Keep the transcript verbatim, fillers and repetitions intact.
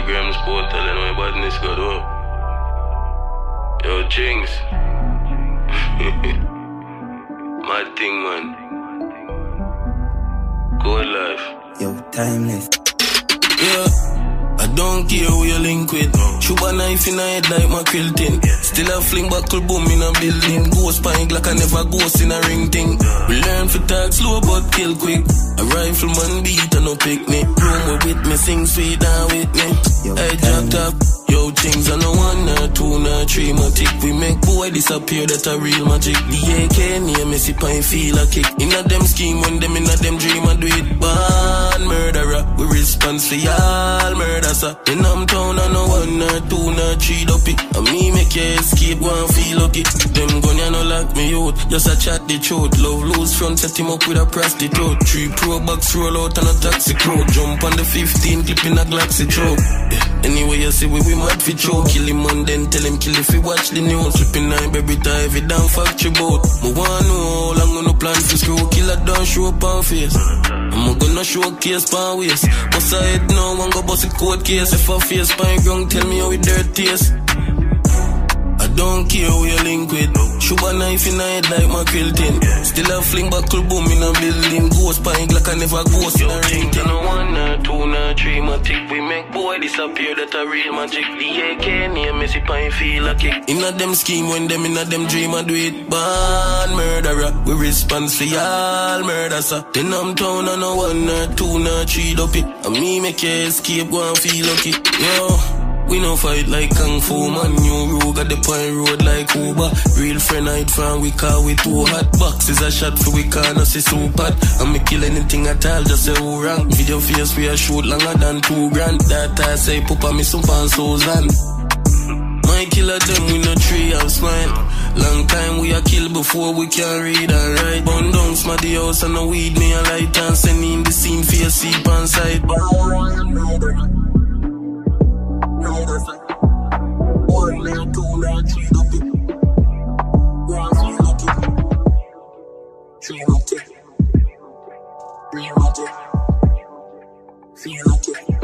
Grams Portal, you know my badness got up. Yo, Jinx. Mad thing, man. Good life. Yo, timeless. Yeah. I don't care who you link with. Shoot a knife in a head like my quilting. Still a fling buckle boom in a building. Ghost pint like I never ghost in a ring thing. We learn for talk slow but kill quick. A rifleman beat and no picnic. Rumor with me, sing sweet and with me. Hey, drop top. Yo, things are no one, no two, no three, matic. We make boy disappear, that a real magic. The A K near me, sip and feel a kick. In a them scheme, when them in a them dream, I do it. Born murderer, we response for y'all murder, sir. In them town, I no one, no two, no three, dopey. And me make you escape, go and feel lucky. Them gun, you no lock me out, just a chat the truth. Love loose front, set him up with a prostitute. Three pro box roll out and a taxi crew. Jump on the fifteen, clip in a Galaxy throat. Yeah. Anyway, you see we, we mad fi choke. Kill him and then tell him kill if he watch the news. Flipping nine baby tie every damn factory boat. Me wanna know how long gonna plan for screw. Killer don't show up on face. I'm gonna show case pan waist. Bust a head now, one go bust a court case. If I face pan ground, tell me how it dirt taste. I don't care who you link with. Shoot a knife in a head like my quilting. Still a fling buckle boom in a building. Ghost pint like I never ghost in a ring. You know one, no two, no three, matic. We make boy disappear, that a real magic. The A K near me, sip and feel a kick. In a them scheme, when them in a them dream, I do it. Born murderer, we response for y'all murder, sir. Then I'm town, I no one, no two, no three, dopey. And me make you escape, go and feel lucky. Yo. We no fight like Kung Fu, man. New rogue at the pine road like Uber. Real friend hide from we car we too hot. Boxes a shot for we car, no see super hot. And me kill anything at all, just say who wrong. Video face we a shoot longer than two grand. That I say pupa me some pan Susan. My killer them we no tree have smile. Long time we a kill before we can read and write. Bun down smaddy house and no weed me a light. And send in the scene for your sleep on side. One man, two man, three lucky. One three lucky. Three lucky. Three lucky. Three lucky.